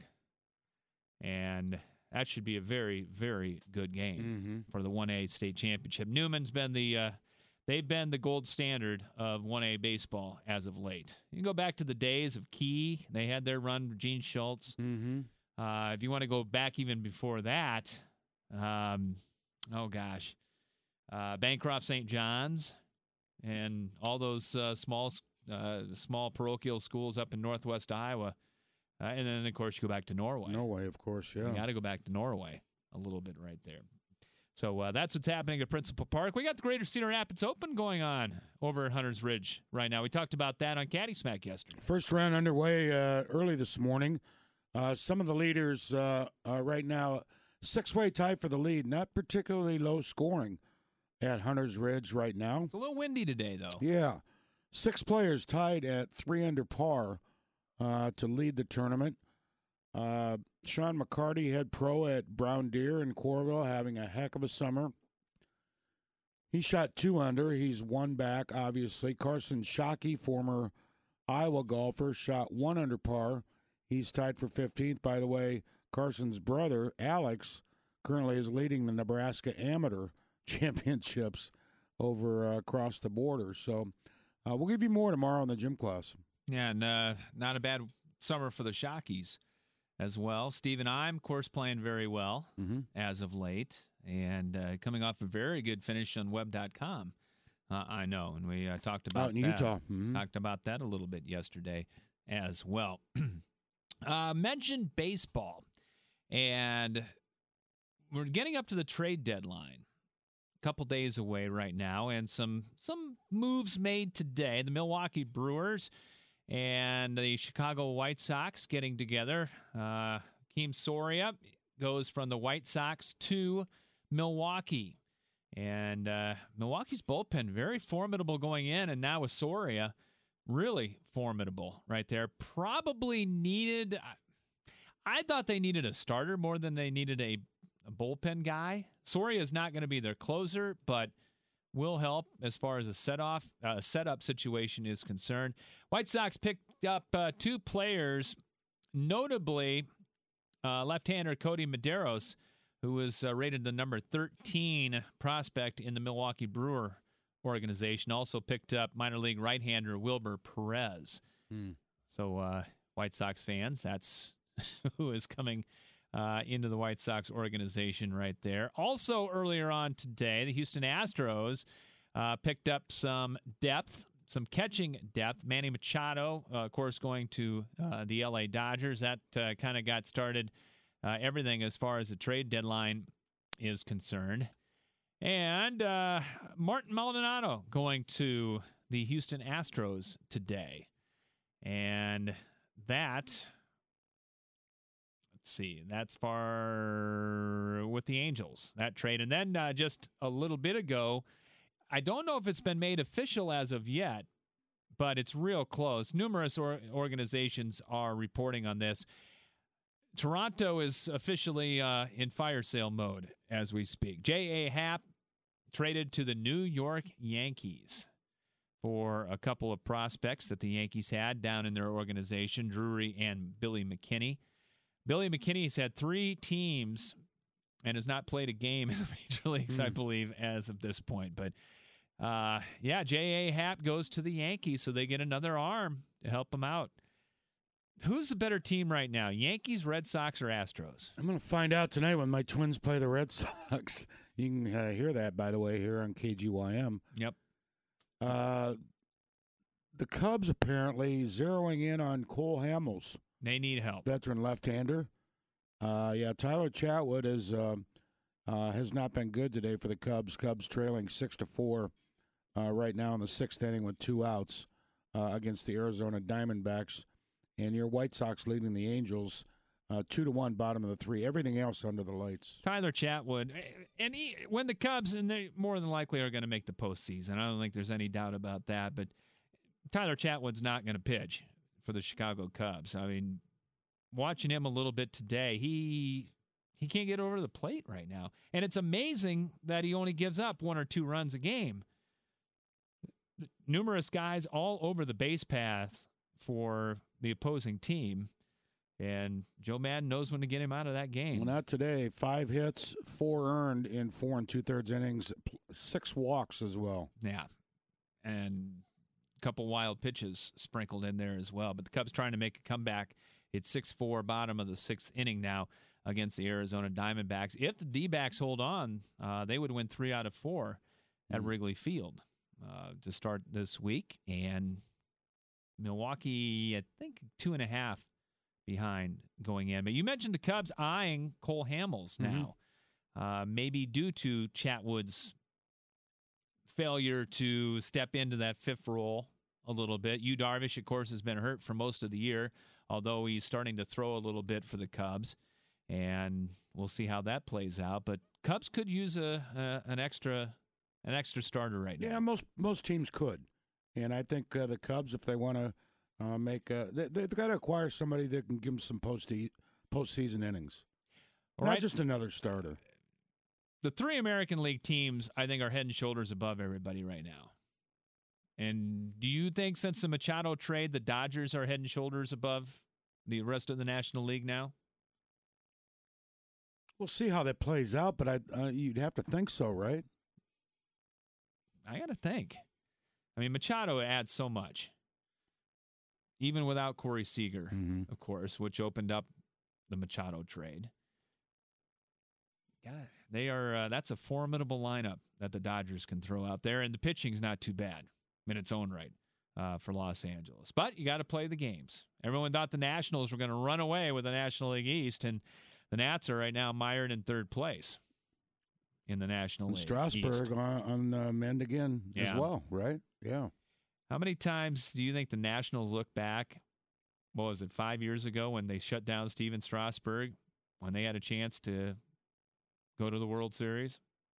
And that should be a very, very good game
mm-hmm.
for the one A state championship. Newman's been the uh, they've been the gold standard of one A baseball as of late. You can go back to the days of Key. They had their run with Gene Schultz.
Mm-hmm.
Uh, if you want to go back even before that, um, oh gosh, uh, Bancroft Saint John's and all those uh, small uh, small parochial schools up in northwest Iowa. Uh, and then, of course, you go back to Norway.
Norway, of course, yeah.
You got to go back to Norway a little bit right there. So uh, that's what's happening at Principal Park. We got the Greater Cedar Rapids Open going on over at Hunters Ridge right now. We talked about that on Caddy Smack yesterday.
First round underway uh, early this morning. Uh, some of the leaders uh, uh, right now, six-way tie for the lead. Not particularly low scoring at Hunters Ridge right now.
It's a little windy today, though.
Yeah. Six players tied at three under par. Uh, to lead the tournament. Uh, Sean McCarty, head pro at Brown Deer in Coralville, having a heck of a summer. He shot two under. He's one back, obviously. Carson Shockey, former Iowa golfer, shot one under par. He's tied for fifteenth. By the way, Carson's brother, Alex, currently is leading the Nebraska Amateur Championships over uh, across the border. So uh, we'll give you more tomorrow in the gym class.
Yeah, and uh, not a bad summer for the Shockeys as well. Stephen Ime, of course, playing very well
mm-hmm.
as of late, and uh, coming off a very good finish on web dot com. Uh, I know, and we uh, talked about
Out in
that.
Utah. Mm-hmm.
Talked about that a little bit yesterday as well. uh, mentioned baseball, and we're getting up to the trade deadline. A couple days away right now, and some some moves made today. The Milwaukee Brewers and the Chicago White Sox getting together. Uh, Keem Soria goes from the White Sox to Milwaukee. And uh, Milwaukee's bullpen, very formidable going in, and now with Soria, really formidable right there. Probably needed, I thought they needed a starter more than they needed a, a bullpen guy. Soria is not going to be their closer, but will help as far as a set-off, uh, setup situation is concerned. White Sox picked up uh, two players, notably uh, left-hander Cody Medeiros, who was uh, rated the number thirteen prospect in the Milwaukee Brewer organization. Also picked up minor league right-hander Wilber Perez.
Hmm.
So uh, White Sox fans, that's who is coming Uh, into the White Sox organization right there. Also, earlier on today, the Houston Astros uh, picked up some depth, some catching depth. Manny Machado, uh, of course, going to uh, the L A Dodgers. That uh, kind of got started uh, everything as far as the trade deadline is concerned. And uh, Martin Maldonado going to the Houston Astros today. And that, let's see, that's far with the Angels, that trade. And then uh, just a little bit ago, I don't know if it's been made official as of yet, but it's real close. Numerous or- organizations are reporting on this. Toronto is officially uh, in fire sale mode as we speak. J A. Happ traded to the New York Yankees for a couple of prospects that the Yankees had down in their organization, Drury and Billy McKinney. Billy McKinney's had three teams and has not played a game in the major leagues, mm. I believe, as of this point. But, uh, yeah, J A. Happ goes to the Yankees, so they get another arm to help them out. Who's the better team right now, Yankees, Red Sox, or Astros?
I'm going to find out tonight when my Twins play the Red Sox. You can uh, hear that, by the way, here on K G Y M.
Yep.
Uh, the Cubs apparently zeroing in on Cole Hamels.
They need help.
Veteran left-hander. Uh, yeah, Tyler Chatwood is, uh, uh, has not been good today for the Cubs. Cubs trailing six to four uh, right now in the sixth inning with two outs uh, against the Arizona Diamondbacks. And your White Sox leading the Angels uh, two to one, bottom of the three. Everything else under the lights.
Tyler Chatwood, and he, when the Cubs, and they more than likely are going to make the postseason. I don't think there's any doubt about that. But Tyler Chatwood's not going to pitch for the Chicago Cubs. I mean, watching him a little bit today, he he can't get over the plate right now, and it's amazing that he only gives up one or two runs a game. Numerous guys all over the base path for the opposing team, and Joe Madden knows when to get him out of that game.
Well, not today. Five hits, four earned in four and two-thirds innings, six walks as well.
Yeah, and a couple wild pitches sprinkled in there as well. But the Cubs trying to make a comeback. It's six four, bottom of the sixth inning now against the Arizona Diamondbacks. If the D-backs hold on, uh, they would win three out of four at mm. Wrigley Field uh, to start this week, and Milwaukee, I think, two and a half behind going in. But you mentioned the Cubs eyeing Cole Hamels now, mm-hmm. uh, maybe due to Chatwood's failure to step into that fifth role a little bit. Yu Darvish, of course, has been hurt for most of the year, although he's starting to throw a little bit for the Cubs, and we'll see how that plays out. But Cubs could use a, a an extra an extra starter right now.
Yeah, most most teams could. And I think uh, the Cubs, if they want to uh, make a, they, they've got to acquire somebody that can give them some post postseason innings, All not right. just another starter.
The three American League teams, I think, are head and shoulders above everybody right now. And do you think, since the Machado trade, the Dodgers are head and shoulders above the rest of the National League now?
We'll see how that plays out, but I, uh, you'd have to think so, right?
I got to think. I mean, Machado adds so much, even without Corey Seager, mm-hmm. of course, which opened up the Machado trade. God, they are. Uh, that's a formidable lineup that the Dodgers can throw out there, and the pitching's not too bad in its own right uh, for Los Angeles. But you got to play the games. Everyone thought the Nationals were going to run away with the National League East, and the Nats are right now mired in third place in the National
and
League
Strasburg
East.
on, on the mend again
yeah.
as well, right? Yeah.
How many times do you think the Nationals look back, what was it, five years ago when they shut down Steven Strasburg, when they had a chance to go to the World Series,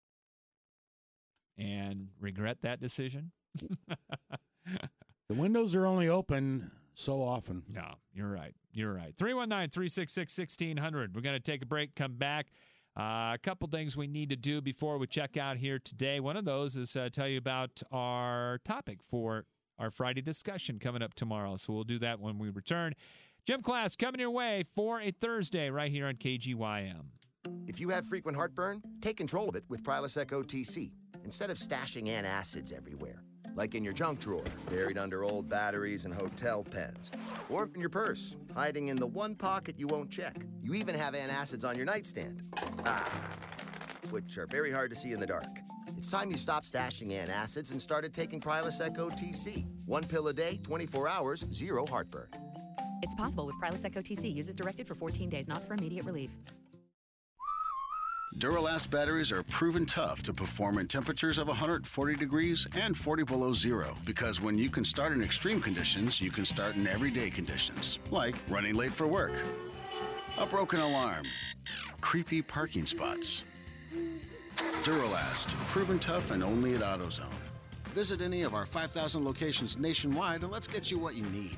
and regret that decision?
The windows are only open so often.
No, you're right. You're right. three one nine, three six six, one six zero zero. We're going to take a break, come back. Uh, a couple things we need to do before we check out here today. One of those is uh, tell you about our topic for our Friday discussion coming up tomorrow. So we'll do that when we return. Gym class coming your way for a Thursday right here on K G Y M.
If you have frequent heartburn, take control of it with Prilosec O T C instead of stashing antacids everywhere, like in your junk drawer, buried under old batteries and hotel pens, or in your purse, hiding in the one pocket you won't check. You even have antacids on your nightstand, ah, which are very hard to see in the dark. It's time you stopped stashing antacids and started taking Prilosec O T C. One pill a day, twenty-four hours, zero heartburn.
It's possible with Prilosec O T C. Use as directed for fourteen days, not for immediate relief. Duralast batteries are proven tough to perform in temperatures of one hundred forty degrees and forty below zero, because when you can start in extreme conditions, you can start in everyday conditions, like running late for work, a broken alarm, creepy parking spots. Duralast, proven tough and only at AutoZone. Visit any of our five thousand locations nationwide and let's get you what you need.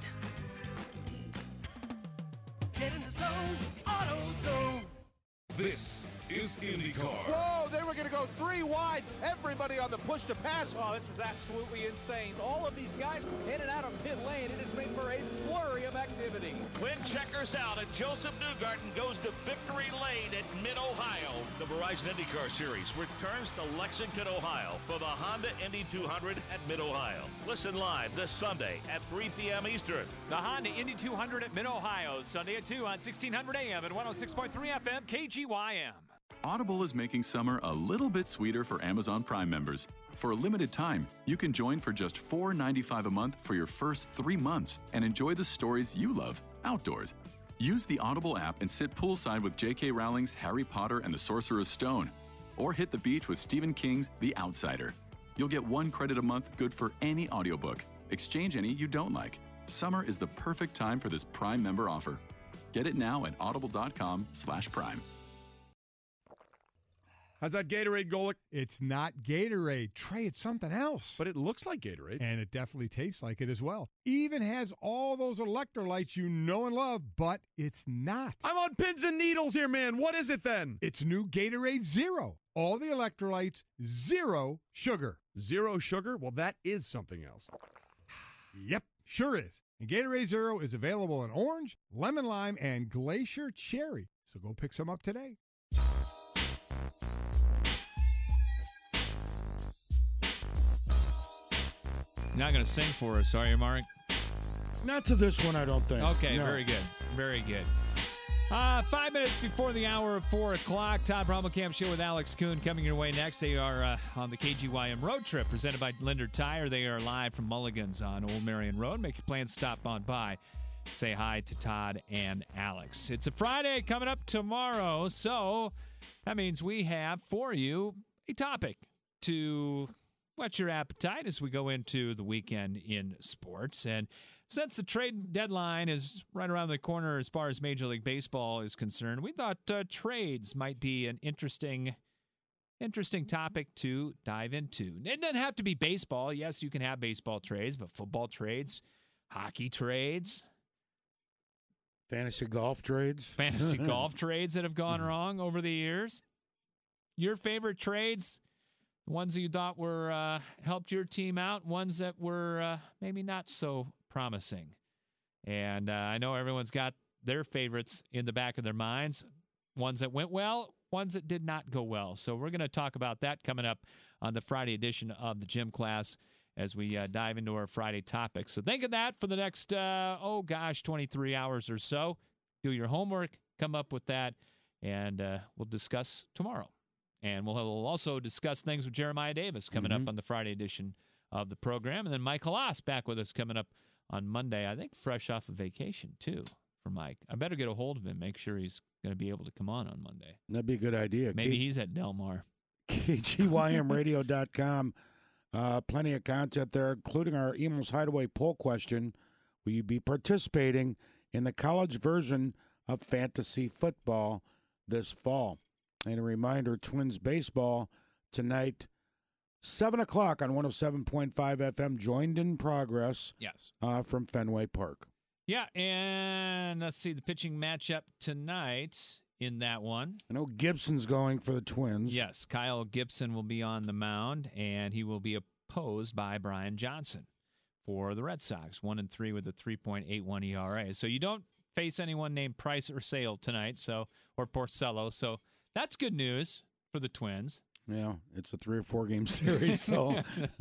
Get in the zone, AutoZone.
This is IndyCar.
Whoa, they were going to go three wide. Everybody on the push to pass.
Oh, this is absolutely insane. All of these guys in and out of pit lane. It has made for a flurry of activity.
Quinn checkers out, and Joseph Newgarden goes to victory lane at Mid-Ohio. The Verizon IndyCar Series returns to Lexington, Ohio for the Honda Indy two hundred at Mid-Ohio. Listen live this Sunday at three p.m. Eastern.
The Honda Indy two hundred at Mid-Ohio, Sunday at two on sixteen hundred A M and one oh six point three F M, K G Y M.
Audible is making summer a little bit sweeter for Amazon Prime members. For a limited time, you can join for just four dollars and ninety-five cents a month for your first three months and enjoy the stories you love outdoors. Use the Audible app and sit poolside with J K. Rowling's Harry Potter and the Sorcerer's Stone, or hit the beach with Stephen King's The Outsider. You'll get one credit a month good for any audiobook. Exchange any you don't like. Summer is the perfect time for this Prime member offer. Get it now at audible.com slash prime.
How's that Gatorade, Golick? It's not Gatorade. Trey, it's something else.
But it looks like Gatorade.
And it definitely tastes like it as well. Even has all those electrolytes you know and love, but it's not.
I'm on pins and needles here, man. What is it then?
It's new Gatorade Zero. All the electrolytes, zero sugar.
Zero sugar? Well, that is something else.
Yep, sure is. And Gatorade Zero is available in orange, lemon lime, and glacier cherry. So go pick some up today.
Not going to sing for us, are you, Mark?
Not to this one, I don't think.
Okay,
No.
very good. Very good. Uh, five minutes before the hour of four o'clock, Todd Brommelkamp Show with Alex Kuhn coming your way next. They are uh, on the K G Y M road trip presented by Linder Tire. They are live from Mulligan's on Old Marion Road. Make your plans, stop on by. Say hi to Todd and Alex. It's a Friday coming up tomorrow, so that means we have for you a topic to whet your appetite as we go into the weekend in sports. And since the trade deadline is right around the corner as far as Major League Baseball is concerned, we thought uh, trades might be an interesting interesting topic to dive into. It doesn't have to be baseball. Yes, you can have baseball trades, but football trades, hockey trades,
fantasy golf trades,
fantasy golf trades that have gone wrong over the years. Your favorite trades? Ones that you thought were uh, helped your team out, ones that were uh, maybe not so promising. And uh, I know everyone's got their favorites in the back of their minds, ones that went well, ones that did not go well. So we're going to talk about that coming up on the Friday edition of the Gym Class as we uh, dive into our Friday topics. So think of that for the next, uh, oh gosh, twenty-three hours or so. Do your homework, come up with that, and uh, we'll discuss tomorrow. And we'll also discuss things with Jeremiah Davis coming
Mm-hmm.
up on the Friday edition of the program. And then Mike Halas back with us coming up on Monday, I think fresh off of vacation, too, for Mike. I better get a hold of him, make sure he's going to be able to come on on Monday.
That'd be a good idea.
Maybe
K-
he's at Del Mar.
K G Y M radio dot com. Uh, plenty of content there, including our Emel's Hideaway poll question. Will you be participating in the college version of fantasy football this fall? And a reminder, Twins baseball tonight, seven o'clock on one oh seven point five F M, joined in progress
Yes.
uh, from Fenway Park.
Yeah, and let's see the pitching matchup tonight in that one.
I know Gibson's going for the Twins.
Yes, Kyle Gibson will be on the mound, and he will be opposed by Brian Johnson for the Red Sox, one and three with a three point eight one E R A. So you don't face anyone named Price or Sale tonight, so or Porcello, so that's good news for the Twins.
Yeah, it's a three or four game series, so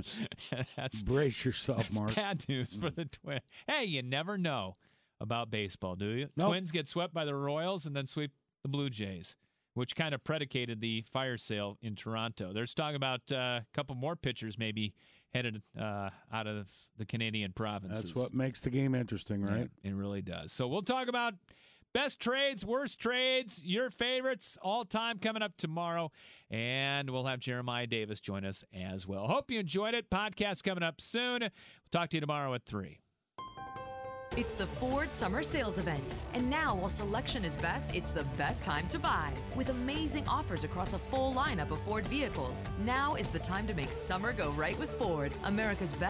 that's
brace yourself,
that's
Mark.
bad news for the Twins. Hey, you never know about baseball, do you?
Nope.
Twins get swept by the Royals and then sweep the Blue Jays, which kind of predicated the fire sale in Toronto. There's talk about uh, a couple more pitchers maybe headed uh, out of the Canadian provinces.
That's what makes the game interesting, right?
Yeah, it really does. So we'll talk about Best trades, worst trades, your favorites, all time coming up tomorrow. And we'll have Jeremiah Davis join us as well. Hope you enjoyed it. Podcast coming up soon. We'll talk to you tomorrow at three.
It's the Ford Summer Sales Event. And now, while selection is best, it's the best time to buy. With amazing offers across a full lineup of Ford vehicles, now is the time to make summer go right with Ford, America's best.